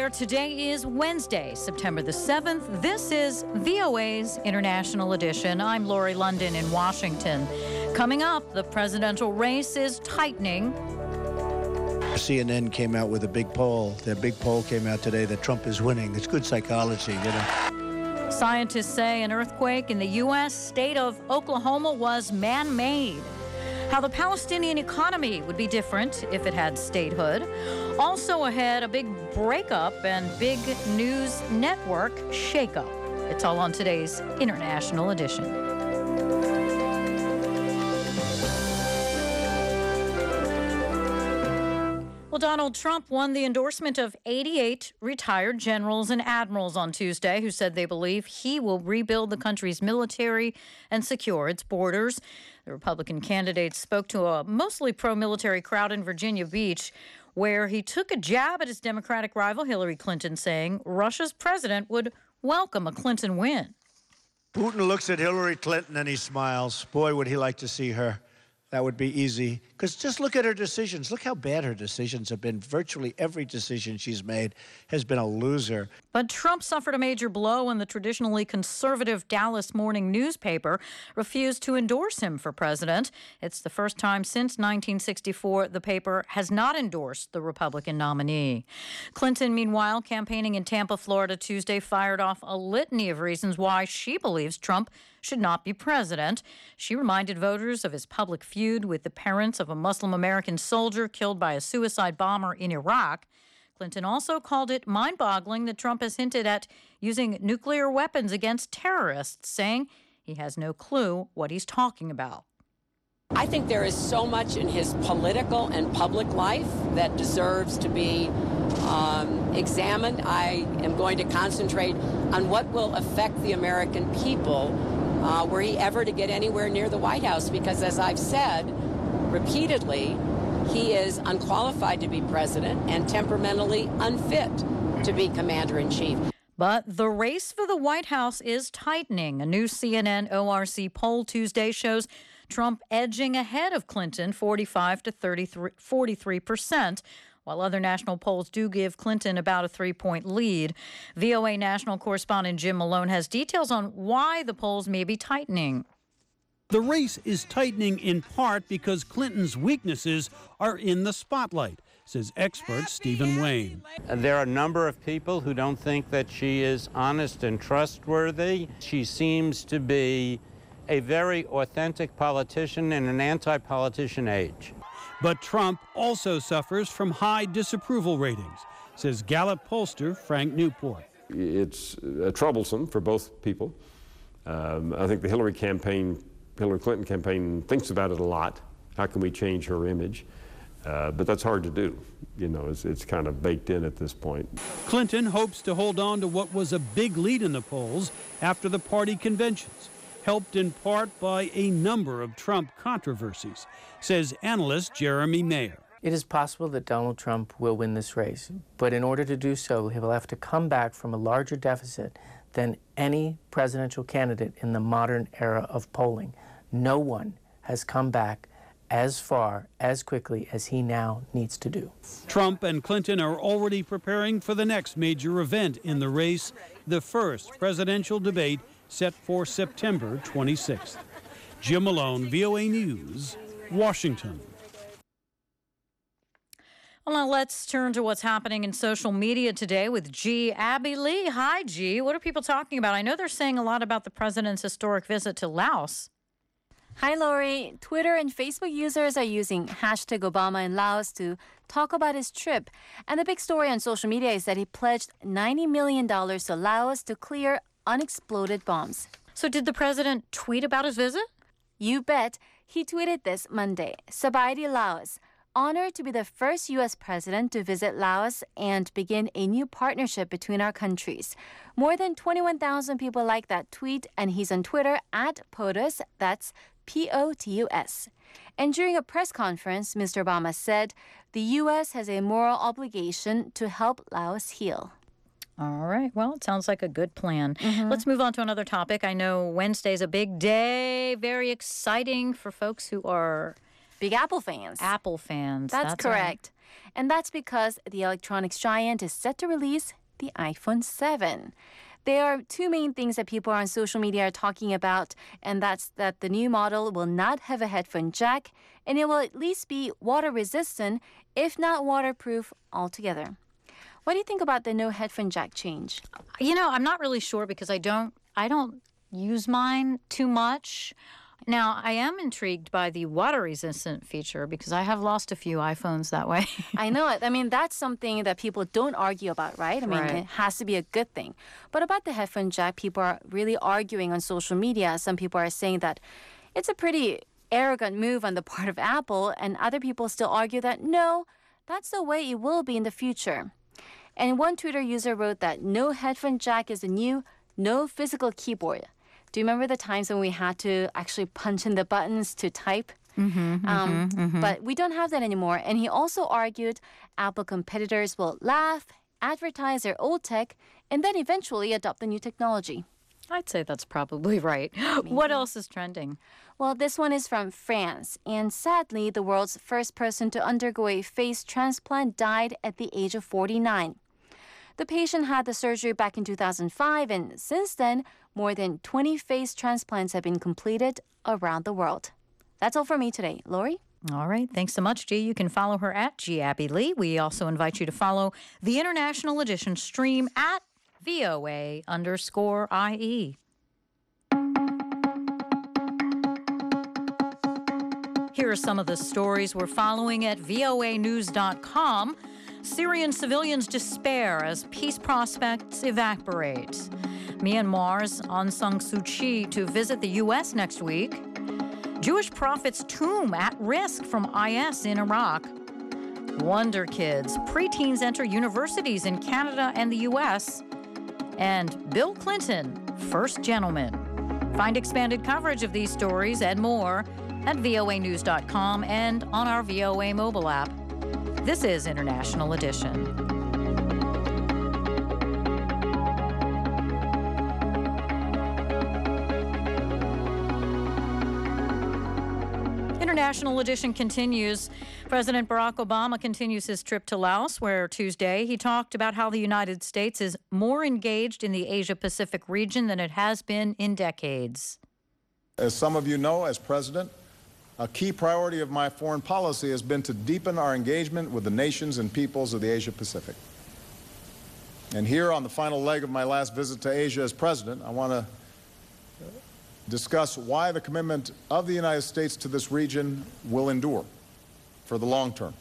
there. Today is Wednesday, September the 7th. This is VOA's International Edition. I'm Lori London in Washington. Coming up, the presidential race is tightening. CNN came out with a big poll. Their big poll came out today that Trump is winning. It's good psychology, you know. Scientists say an earthquake in the U.S. state of Oklahoma was man-made. How the Palestinian economy would be different if it had statehood. Also ahead, a big breakup and big news network shakeup. It's all on today's International Edition. Well, Donald Trump won the endorsement of 88 retired generals and admirals on Tuesday who said they believe he will rebuild the country's military and secure its borders. The Republican candidate spoke to a mostly pro-military crowd in Virginia Beach, where he took a jab at his Democratic rival Hillary Clinton, saying Russia's president would welcome a Clinton win. Putin looks at Hillary Clinton and he smiles. Boy, would he like to see her. That would be easy. Because just look at her decisions. Look how bad her decisions have been. Virtually every decision she's made has been a loser. But Trump suffered a major blow when the traditionally conservative Dallas Morning newspaper refused to endorse him for president. It's the first time since 1964 the paper has not endorsed the Republican nominee. Clinton, meanwhile, campaigning in Tampa, Florida Tuesday, fired off a litany of reasons why she believes Trump should not be president. She reminded voters of his public feud with the parents of a Muslim American soldier killed by a suicide bomber in Iraq. Clinton also called it mind-boggling that Trump has hinted at using nuclear weapons against terrorists, saying he has no clue what he's talking about. I think there is so much in his political and public life that deserves to be examined. I am going to concentrate on what will affect the American people were he ever to get anywhere near the White House, because as I've said repeatedly, he is unqualified to be president and temperamentally unfit to be commander-in-chief. But the race for the White House is tightening. A new CNN ORC poll Tuesday shows Trump edging ahead of Clinton 45 to 43%, while other national polls do give Clinton about a 3-point lead. VOA national correspondent Jim Malone has details on why the polls may be tightening. The race is tightening in part because Clinton's weaknesses are in the spotlight, says expert Stephen Wayne. There are a number of people who don't think that she is honest and trustworthy. She seems to be a very authentic politician in an anti-politician age. But Trump also suffers from high disapproval ratings, says Gallup pollster Frank Newport. It's troublesome for both people. I think the Hillary Clinton campaign thinks about it a lot. How can we change her image? But that's hard to do. You know, it's kind of baked in at this point. Clinton hopes to hold on to what was a big lead in the polls after the party conventions, helped in part by a number of Trump controversies, says analyst Jeremy Mayer. It is possible that Donald Trump will win this race, but in order to do so, he will have to come back from a larger deficit than any presidential candidate in the modern era of polling. No one has come back as far, as quickly as he now needs to do. Trump and Clinton are already preparing for the next major event in the race, the first presidential debate set for September 26th. Jim Malone, VOA News, Washington. Well, now let's turn to what's happening in social media today with G. Abby Lee. Hi, G. What are people talking about? I know they're saying a lot about the president's historic visit to Laos. Hi, Lori. Twitter and Facebook users are using hashtag Obama in Laos to talk about his trip. And the big story on social media is that he pledged $90 million to Laos to clear unexploded bombs. So did the president tweet about his visit? You bet. He tweeted this Monday. Sabaidi Laos. Honored to be the first U.S. president to visit Laos and begin a new partnership between our countries. More than 21,000 people like that tweet, and he's on Twitter at POTUS. That's POTUS. And during a press conference, Mr. Obama said the U.S. has a moral obligation to help Laos heal. All right. Well, it sounds like a good plan. Let's move on to another topic. I know Wednesday's a big day, very exciting for folks who are big Apple fans. Apple fans. That's correct. And that's because the electronics giant is set to release the iPhone 7. There are two main things that people on social media are talking about, and that's that the new model will not have a headphone jack, and it will at least be water resistant, if not waterproof altogether. What do you think about the no headphone jack change? You know, I'm not really sure because I don't use mine too much. Now, I am intrigued by the water-resistant feature because I have lost a few iPhones that way. I know it. I mean, that's something that people don't argue about, right? I mean, Right. It has to be a good thing. But about the headphone jack, people are really arguing on social media. Some people are saying that it's a pretty arrogant move on the part of Apple, and other people still argue that, no, that's the way it will be in the future. And one Twitter user wrote that no headphone jack is the new no physical keyboard. Do you remember the times when we had to actually punch in the buttons to type? But we don't have that anymore. And he also argued Apple competitors will laugh, advertise their old tech, and then eventually adopt the new technology. I'd say that's probably right. What else is trending? Well, this one is from France. And sadly, the world's first person to undergo a face transplant died at the age of 49. The patient had the surgery back in 2005, and since then, more than 20 face transplants have been completed around the world. That's all for me today. Lori? All right. Thanks so much, G. You can follow her at GAbbyLee. We also invite you to follow the International Edition stream at VOA_IE. Here are some of the stories we're following at voanews.com. Syrian civilians despair as peace prospects evaporate. Myanmar's Aung San Suu Kyi to visit the U.S. next week. Jewish prophet's tomb at risk from IS in Iraq. Wonder Kids. Preteens enter universities in Canada and the U.S. And Bill Clinton, first gentleman. Find expanded coverage of these stories and more at voanews.com and on our VOA mobile app. This is International Edition. International Edition continues. President Barack Obama continues his trip to Laos, where Tuesday he talked about how the United States is more engaged in the Asia-Pacific region than it has been in decades. As some of you know, as president, a key priority of my foreign policy has been to deepen our engagement with the nations and peoples of the Asia-Pacific. And here on the final leg of my last visit to Asia as president, I want to discuss why the commitment of the United States to this region will endure for the long term.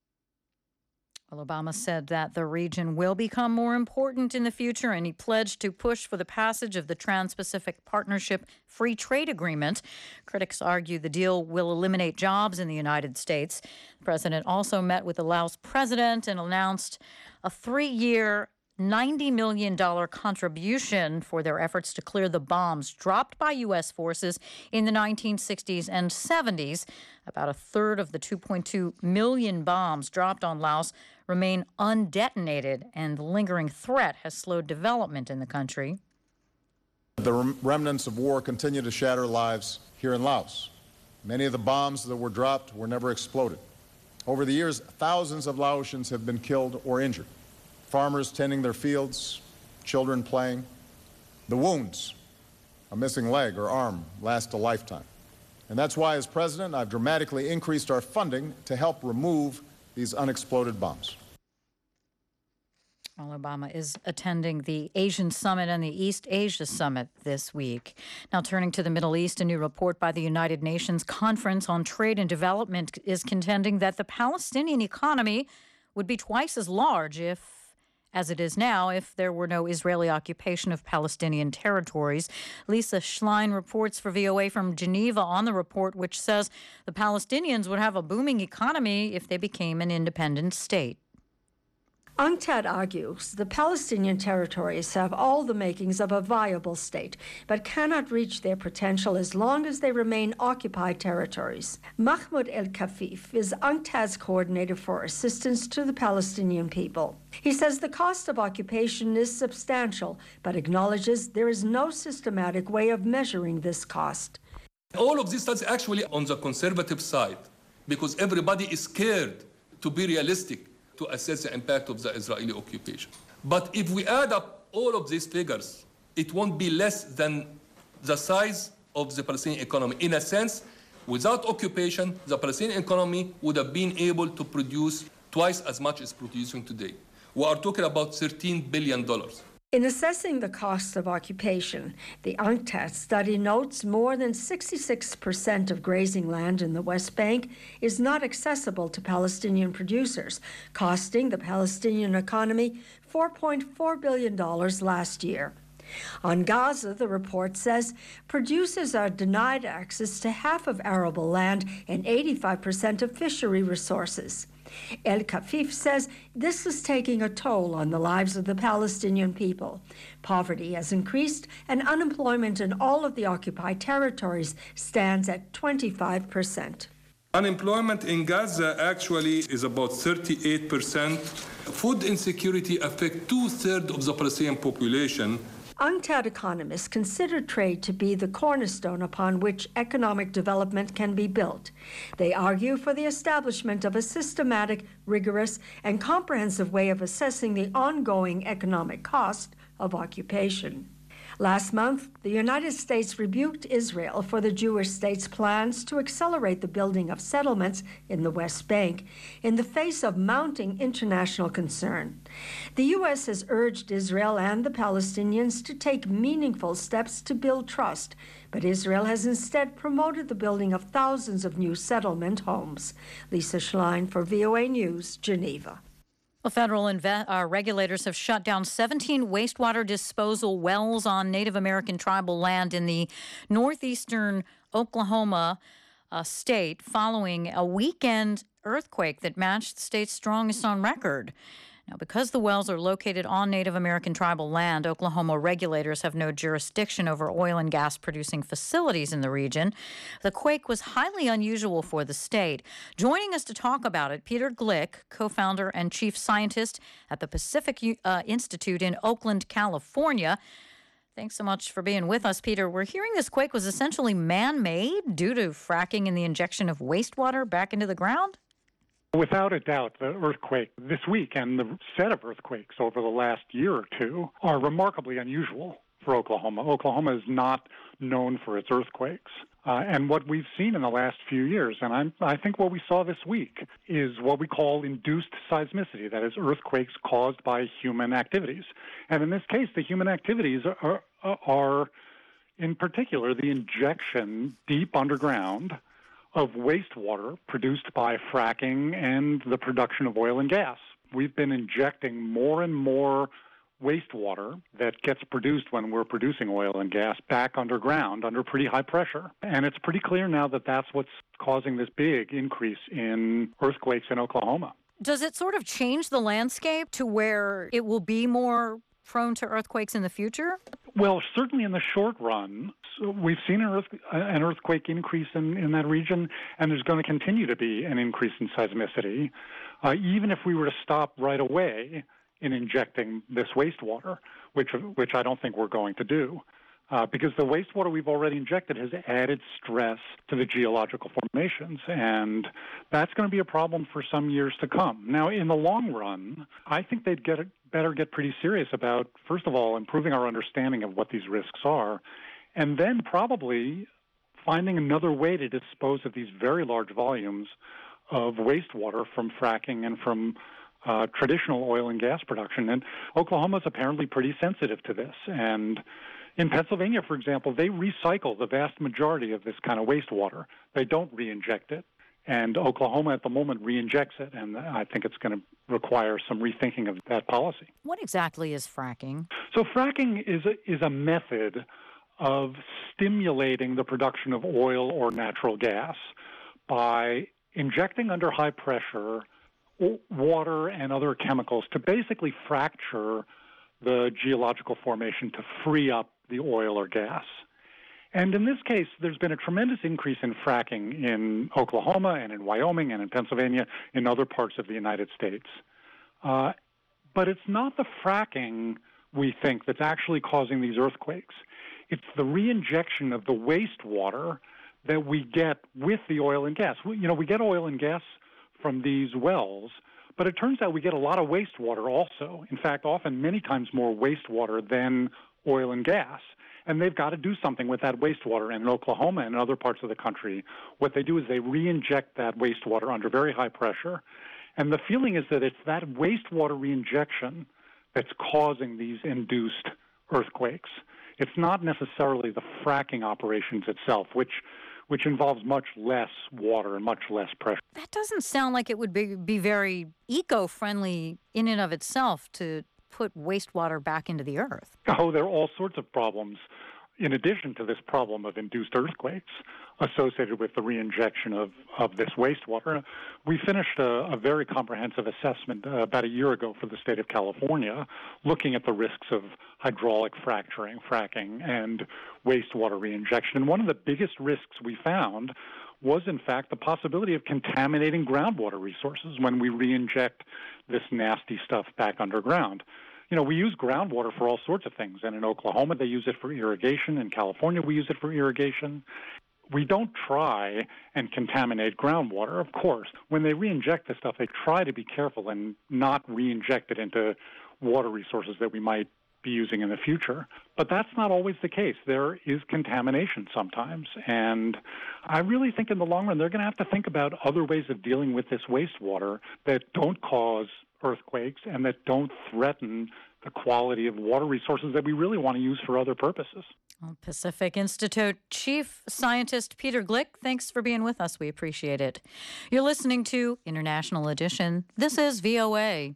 Well, Obama said that the region will become more important in the future, and he pledged to push for the passage of the Trans-Pacific Partnership Free Trade Agreement. Critics argue the deal will eliminate jobs in the United States. The president also met with the Laos president and announced a 3-year, $90 million contribution for their efforts to clear the bombs dropped by U.S. forces in the 1960s and 70s. About a third of the 2.2 million bombs dropped on Laos remain undetonated, and the lingering threat has slowed development in the country. The remnants of war continue to shatter lives here in Laos. Many of the bombs that were dropped were never exploded. Over the years, thousands of Laotians have been killed or injured. Farmers tending their fields, children playing. The wounds, a missing leg or arm, last a lifetime. And that's why, as president, I've dramatically increased our funding to help remove these unexploded bombs. Well, Obama is attending the Asian Summit and the East Asia Summit this week. Now, turning to the Middle East, a new report by the United Nations Conference on Trade and Development is contending that the Palestinian economy would be twice as large as it is now if there were no Israeli occupation of Palestinian territories. Lisa Schlein reports for VOA from Geneva on the report, which says the Palestinians would have a booming economy if they became an independent state. UNCTAD argues the Palestinian territories have all the makings of a viable state, but cannot reach their potential as long as they remain occupied territories. Mahmoud El-Kafif is UNCTAD's coordinator for assistance to the Palestinian people. He says the cost of occupation is substantial, but acknowledges there is no systematic way of measuring this cost. All of this is actually on the conservative side. because everybody is scared to be realistic to assess the impact of the Israeli occupation. But if we add up all of these figures, it won't be less than the size of the Palestinian economy. In a sense, without occupation, the Palestinian economy would have been able to produce twice as much as producing today. We are talking about $13 billion. In assessing the costs of occupation, the UNCTAD study notes more than 66% of grazing land in the West Bank is not accessible to Palestinian producers, costing the Palestinian economy $4.4 billion last year. On Gaza, the report says producers are denied access to half of arable land and 85% of fishery resources. El Kafif says this is taking a toll on the lives of the Palestinian people. Poverty has increased, and unemployment in all of the occupied territories stands at 25%. Unemployment in Gaza actually is about 38%. Food insecurity affects 2/3 of the Palestinian population. UNCTAD economists consider trade to be the cornerstone upon which economic development can be built. They argue for the establishment of a systematic, rigorous, and comprehensive way of assessing the ongoing economic cost of occupation. Last month, the United States rebuked Israel for the Jewish state's plans to accelerate the building of settlements in the West Bank in the face of mounting international concern. The U.S. has urged Israel and the Palestinians to take meaningful steps to build trust, but Israel has instead promoted the building of thousands of new settlement homes. Lisa Schlein for VOA News, Geneva. Well, federal regulators have shut down 17 wastewater disposal wells on Native American tribal land in the northeastern Oklahoma state following a weekend earthquake that matched the state's strongest on record. Now, because the wells are located on Native American tribal land, Oklahoma regulators have no jurisdiction over oil and gas producing facilities in the region. The quake was highly unusual for the state. Joining us to talk about it, Peter Glick, co-founder and chief scientist at the Pacific Institute in Oakland, California. Thanks so much for being with us, Peter. We're hearing this quake was essentially man-made due to fracking and the injection of wastewater back into the ground? Without a doubt, the earthquake this week and the set of earthquakes over the last year or two are remarkably unusual for Oklahoma. Oklahoma is not known for its earthquakes. And what we've seen in the last few years, and I think what we saw this week, is what we call induced seismicity, that is, earthquakes caused by human activities. And in this case, the human activities are in particular, the injection deep underground of wastewater produced by fracking and the production of oil and gas. We've been injecting more and more wastewater that gets produced when we're producing oil and gas back underground under pretty high pressure. And it's pretty clear now that that's what's causing this big increase in earthquakes in Oklahoma. Does it sort of change the landscape to where it will be more prone to earthquakes in the future? Well, certainly in the short run. So we've seen an earthquake increase in that region, and there's going to continue to be an increase in seismicity, even if we were to stop right away in injecting this wastewater, which I don't think we're going to do, because the wastewater we've already injected has added stress to the geological formations, and that's going to be a problem for some years to come. Now, in the long run, I think they'd better get pretty serious about, first of all, improving our understanding of what these risks are, and then probably finding another way to dispose of these very large volumes of wastewater from fracking and from traditional oil and gas production. And Oklahoma's apparently pretty sensitive to this. And in Pennsylvania, for example, they recycle the vast majority of this kind of wastewater. They don't re-inject it. And Oklahoma at the moment re-injects it, and I think it's going to require some rethinking of that policy. What exactly is fracking? So fracking is a method of stimulating the production of oil or natural gas by injecting under high pressure water and other chemicals to basically fracture the geological formation to free up the oil or gas. And in this case, there's been a tremendous increase in fracking in Oklahoma and in Wyoming and in Pennsylvania, in other parts of the United States. But it's not the fracking, we think, that's actually causing these earthquakes. It's the reinjection of the wastewater that we get with the oil and gas. We get oil and gas from these wells, but it turns out we get a lot of wastewater also. In fact, often many times more wastewater than oil and gas. And they've got to do something with that wastewater. And in Oklahoma and other parts of the country, what they do is they re-inject that wastewater under very high pressure. And the feeling is that it's that wastewater reinjection that's causing these induced earthquakes. It's not necessarily the fracking operations itself, which involves much less water and much less pressure. That doesn't sound like it would be very eco-friendly in and of itself to put wastewater back into the earth. Oh, there are all sorts of problems in addition to this problem of induced earthquakes associated with the reinjection of this wastewater. We finished a very comprehensive assessment about a year ago for the state of California, looking at the risks of hydraulic fracking, and wastewater reinjection. And one of the biggest risks we found was, in fact, the possibility of contaminating groundwater resources when we reinject this nasty stuff back underground. We use groundwater for all sorts of things, and in Oklahoma they use it for irrigation. In California we use it for irrigation. We don't try and contaminate groundwater, of course. When they reinject this stuff, they try to be careful and not reinject it into water resources that we might be using in the future. But that's not always the case. There is contamination sometimes. And I really think in the long run, they're going to have to think about other ways of dealing with this wastewater that don't cause earthquakes and that don't threaten the quality of water resources that we really want to use for other purposes. Well, Pacific Institute Chief Scientist Peter Glick, thanks for being with us. We appreciate it. You're listening to International Edition. This is VOA.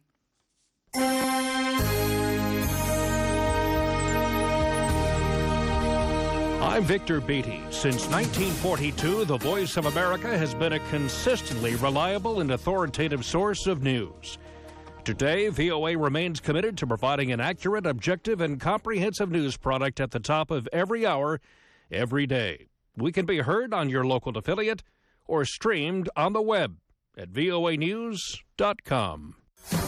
I'm Victor Beatty. Since 1942, the Voice of America has been a consistently reliable and authoritative source of news. Today, VOA remains committed to providing an accurate, objective, and comprehensive news product at the top of every hour, every day. We can be heard on your local affiliate or streamed on the web at voanews.com.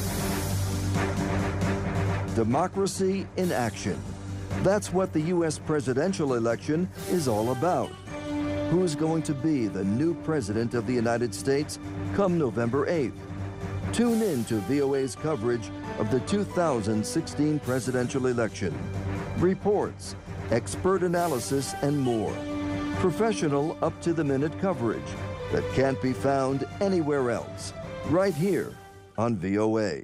Democracy in action. That's what the U.S. presidential election is all about. Who's going to be the new president of the United States come November 8th? Tune in to VOA's coverage of the 2016 presidential election. Reports, expert analysis, and more. Professional, up-to-the-minute coverage that can't be found anywhere else. Right here on VOA.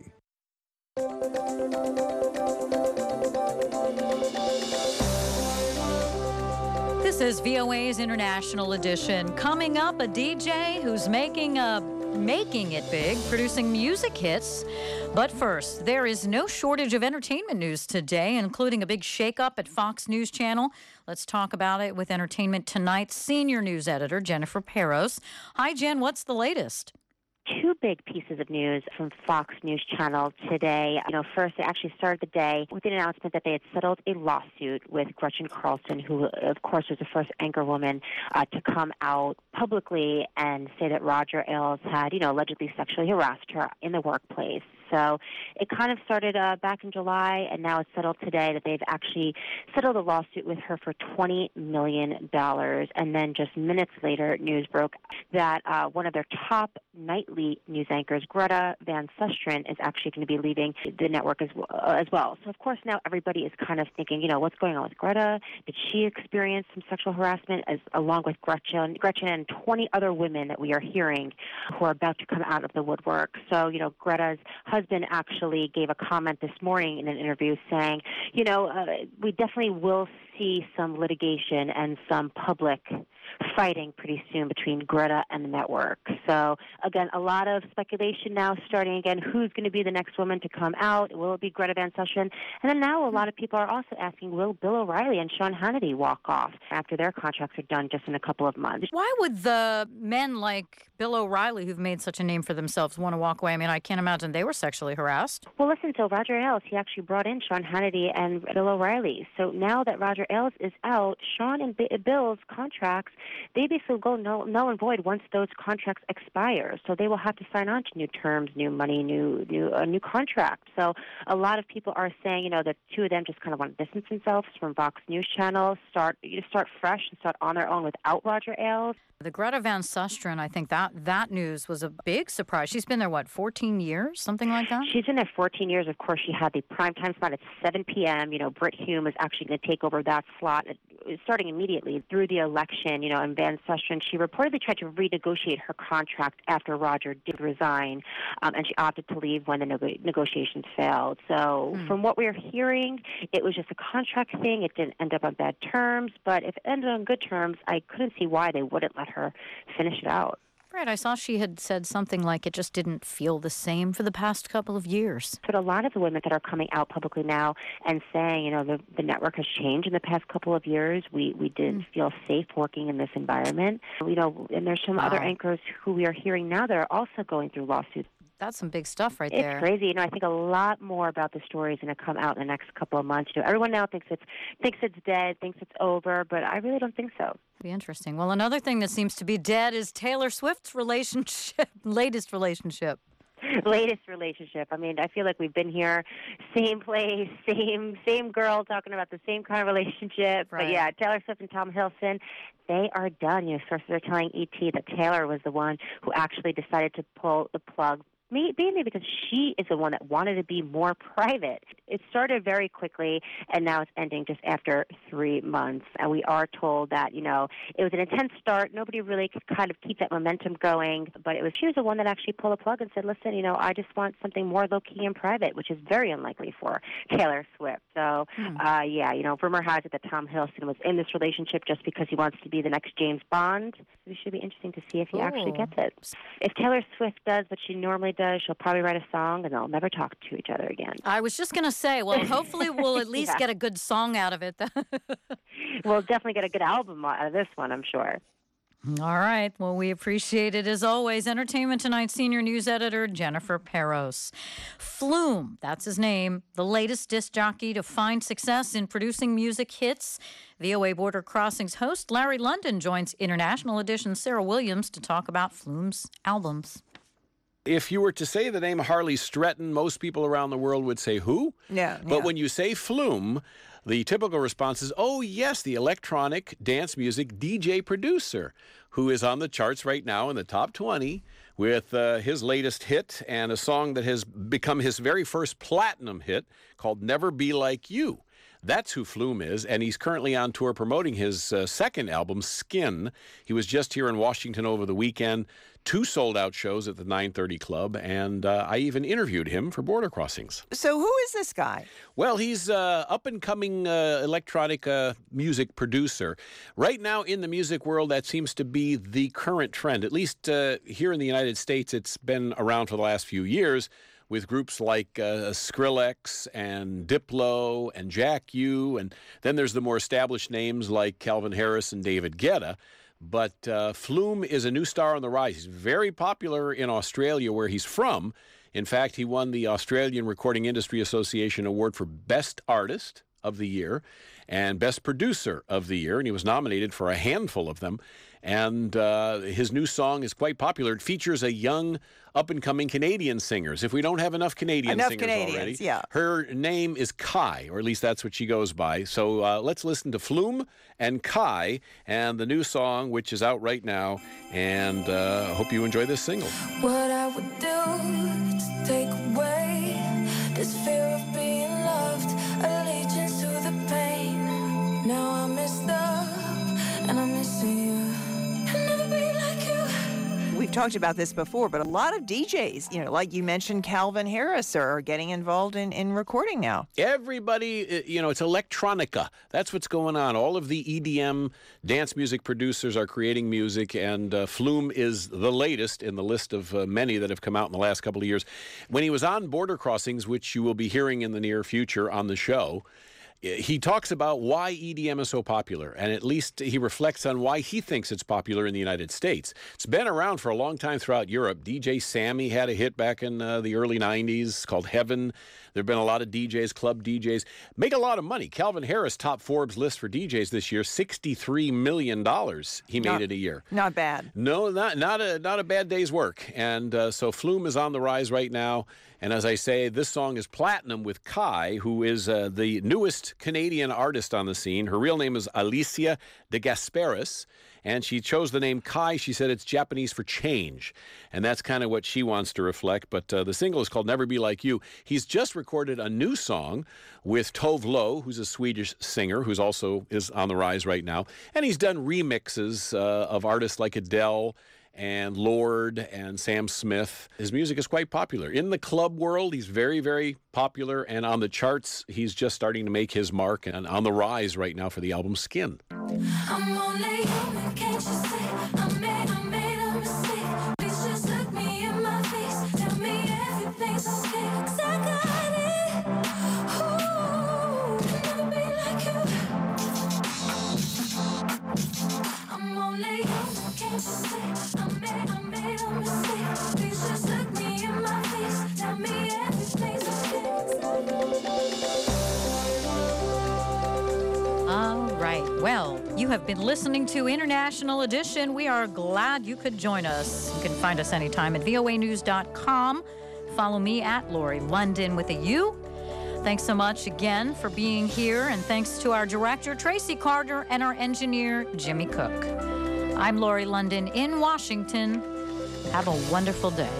This is VOA's International Edition. Coming up, a DJ who's making it big, producing music hits. But first, there is no shortage of entertainment news today, including a big shakeup at Fox News Channel. Let's talk about it with Entertainment Tonight's senior news editor, Jennifer Peros. Hi, Jen, what's the latest? Two big pieces of news from Fox News Channel today. First, they actually started the day with an announcement that they had settled a lawsuit with Gretchen Carlson, who, of course, was the first anchor woman to come out publicly and say that Roger Ailes had, allegedly sexually harassed her in the workplace. So it kind of started back in July, and now it's settled today that they've actually settled a lawsuit with her for $20 million. And then just minutes later, news broke that one of their top nightly news anchors, Greta Van Susteren, is actually going to be leaving the network as well. So, of course, now everybody is kind of thinking, what's going on with Greta? Did she experience some sexual harassment along with Gretchen and 20 other women that we are hearing who are about to come out of the woodwork? So, Greta's husband actually gave a comment this morning in an interview saying, we definitely will see some litigation and some public fighting pretty soon between Greta and the network. So, again, a lot of speculation now starting again. Who's going to be the next woman to come out? Will it be Greta Van Susteren? And then now a lot of people are also asking, will Bill O'Reilly and Sean Hannity walk off after their contracts are done just in a couple of months? Why would the men like Bill O'Reilly, who've made such a name for themselves, want to walk away? I mean, I can't imagine they were sexually harassed. Well, listen, so Roger Ailes, he actually brought in Sean Hannity and Bill O'Reilly. So now that Roger Ailes is out, Sean and Bill's contracts they basically go null and void once those contracts expire. So they will have to sign on to new terms, new money, new contract. So a lot of people are saying, the two of them just kind of want to distance themselves from Fox News Channel, start fresh and start on their own without Roger Ailes. The Greta Van Susteren, I think that news was a big surprise. She's been there, 14 years, something like that? She's been there 14 years. Of course, she had the primetime slot at 7 p.m. Britt Hume is actually going to take over that slot starting immediately through the election, and Van Susteren, she reportedly tried to renegotiate her contract after Roger did resign, and she opted to leave when the negotiations failed. So from what we're hearing, it was just a contract thing. It didn't end up on bad terms, but if it ended on good terms, I couldn't see why they wouldn't let her finish it out. Right. I saw she had said something like it just didn't feel the same for the past couple of years. But a lot of the women that are coming out publicly now and saying, the network has changed in the past couple of years. We didn't feel safe working in this environment. And there's some other anchors who we are hearing now that are also going through lawsuits. That's some big stuff right there. It's crazy. I think a lot more about the story is going to come out in the next couple of months. Everyone now thinks it's dead, thinks it's over, but I really don't think so. Be interesting. Well, another thing that seems to be dead is Taylor Swift's latest relationship. I mean, I feel like we've been here, same place, same girl talking about the same kind of relationship. Right. But yeah, Taylor Swift and Tom Hiddleston, they are done. Sources are telling ET that Taylor was the one who actually decided to pull the plug. Mainly because she is the one that wanted to be more private. It started very quickly, and now it's ending just after 3 months. And we are told that, it was an intense start. Nobody really could kind of keep that momentum going. But she was the one that actually pulled the plug and said, listen, I just want something more low-key and private, which is very unlikely for Taylor Swift. So, rumor has it that Tom Hiddleston was in this relationship just because he wants to be the next James Bond. It should be interesting to see if he actually gets it. If Taylor Swift does what she normally does, she'll probably write a song and they'll never talk to each other again. I was just going to say, well, hopefully we'll at least get a good song out of it. We'll definitely get a good album out of this one, I'm sure. All right. Well, we appreciate it as always. Entertainment Tonight senior news editor Jennifer Peros. Flume, that's his name, the latest disc jockey to find success in producing music hits. VOA Border Crossings host Larry London joins International Edition Sarah Williams to talk about Flume's albums. If you were to say the name Harley Stretton, most people around the world would say, who? Yeah. But when you say Flume, the typical response is, oh, yes, the electronic dance music DJ producer who is on the charts right now in the top 20 with his latest hit and a song that has become his very first platinum hit called Never Be Like You. That's who Flume is, and he's currently on tour promoting his second album, Skin. He was just here in Washington over the weekend, 2 sold-out shows at the 930 Club, and I even interviewed him for Border Crossings. So who is this guy? Well, he's an up-and-coming electronic music producer. Right now in the music world, that seems to be the current trend. At least here in the United States, it's been around for the last few years, with groups like Skrillex and Diplo and Jack U, and then there's the more established names like Calvin Harris and David Guetta. But Flume is a new star on the rise. He's very popular in Australia, where he's from. In fact, he won the Australian Recording Industry Association Award for Best Artist of the Year and Best Producer of the Year, and he was nominated for a handful of them. And his new song is quite popular. It features a young, up-and-coming Canadian singer. If we don't have enough Canadians already, yeah. Her name is Kai, or at least that's what she goes by. So let's listen to Flume and Kai and the new song, which is out right now. And hope you enjoy this single. What I would do to take away this fear of being loved, allegiance to the pain. Now I'm messed up and I'm missing you. We've talked about this before, but a lot of DJs, like you mentioned, Calvin Harris, are getting involved in recording now. Everybody, it's electronica. That's what's going on. All of the EDM dance music producers are creating music, and Flume is the latest in the list of many that have come out in the last couple of years. When he was on Border Crossings, which you will be hearing in the near future on the show, he talks about why EDM is so popular, and at least he reflects on why he thinks it's popular in the United States. It's been around for a long time throughout Europe. DJ Sammy had a hit back in the early 90s called Heaven. There have been a lot of DJs, club DJs, make a lot of money. Calvin Harris topped Forbes list for DJs this year, $63 million he made it a year. Not bad. No, not a bad day's work. And so Flume is on the rise right now. And as I say, this song is platinum with Kai, who is the newest Canadian artist on the scene. Her real name is Alicia de Gasperis, and she chose the name Kai. She said it's Japanese for change, and that's kind of what she wants to reflect. But the single is called Never Be Like You. He's just recorded a new song with Tove Lo, who's a Swedish singer, who's also is on the rise right now. And he's done remixes of artists like Adele and Lord and Sam Smith. His music is quite popular. In the club world, he's very, very popular. And on the charts, he's just starting to make his mark and on the rise right now for the album Skin. I'm only human, can't you see? I made a mistake. Please just look me in my face. Tell me everything's okay. 'Cause I got it. Ooh, never be like you. I'm only human, can't you see? I made a mistake. Please just look me in my face. Tell me everything's All right. Well, you have been listening to International Edition. We are glad you could join us. You can find us anytime at voanews.com. Follow me at Lori London with a U. Thanks so much again for being here, and thanks to our director, Tracy Carter, and our engineer, Jimmy Cook. I'm Lori London in Washington. Have a wonderful day.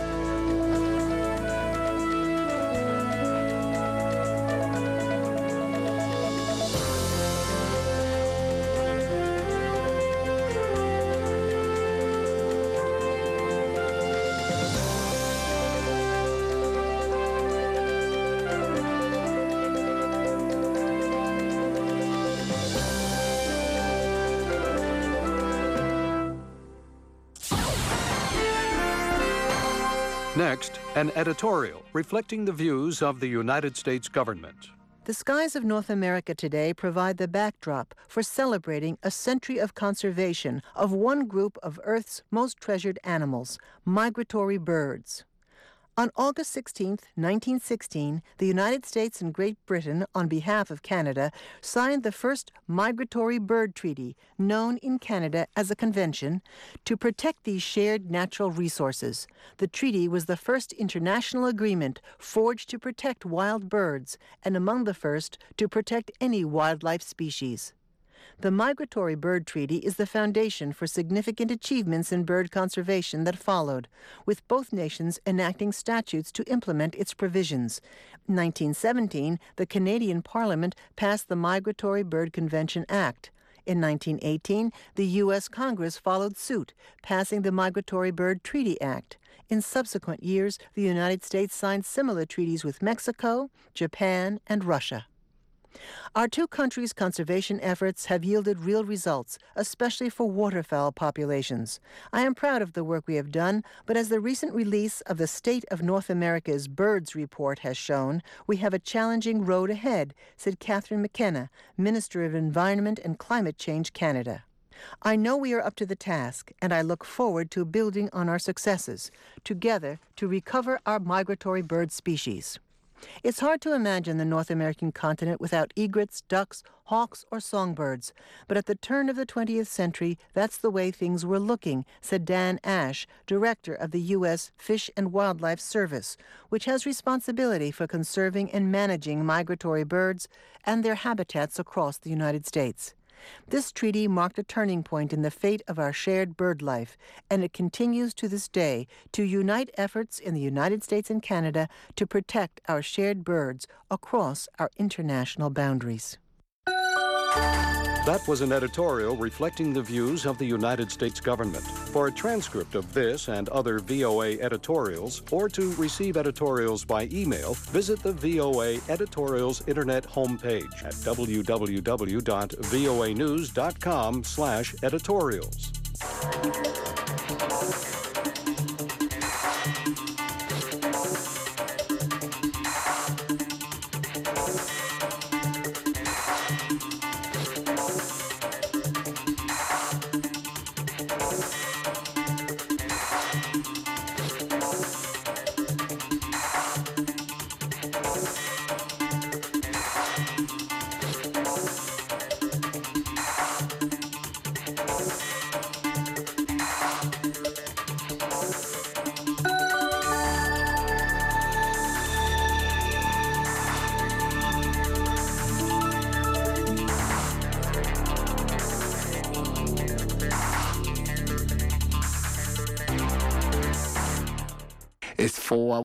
Next, an editorial reflecting the views of the United States government. The skies of North America today provide the backdrop for celebrating a century of conservation of one group of Earth's most treasured animals, migratory birds. On August 16, 1916, the United States and Great Britain, on behalf of Canada, signed the first Migratory Bird Treaty, known in Canada as a convention, to protect these shared natural resources. The treaty was the first international agreement forged to protect wild birds, and among the first to protect any wildlife species. The Migratory Bird Treaty is the foundation for significant achievements in bird conservation that followed, with both nations enacting statutes to implement its provisions. In 1917, the Canadian Parliament passed the Migratory Bird Convention Act. In 1918, the U.S. Congress followed suit, passing the Migratory Bird Treaty Act. In subsequent years, the United States signed similar treaties with Mexico, Japan, and Russia. Our two countries' conservation efforts have yielded real results, especially for waterfowl populations. I am proud of the work we have done, but as the recent release of the State of North America's Birds Report has shown, we have a challenging road ahead, said Catherine McKenna, Minister of Environment and Climate Change Canada. I know we are up to the task, and I look forward to building on our successes, together to recover our migratory bird species. It's hard to imagine the North American continent without egrets, ducks, hawks, or songbirds. But at the turn of the 20th century, that's the way things were looking, said Dan Ash, director of the U.S. Fish and Wildlife Service, which has responsibility for conserving and managing migratory birds and their habitats across the United States. This treaty marked a turning point in the fate of our shared bird life, and it continues to this day to unite efforts in the United States and Canada to protect our shared birds across our international boundaries. That was an editorial reflecting the views of the United States government. For a transcript of this and other VOA editorials, or to receive editorials by email, visit the VOA Editorials Internet homepage at www.voanews.com/editorials. for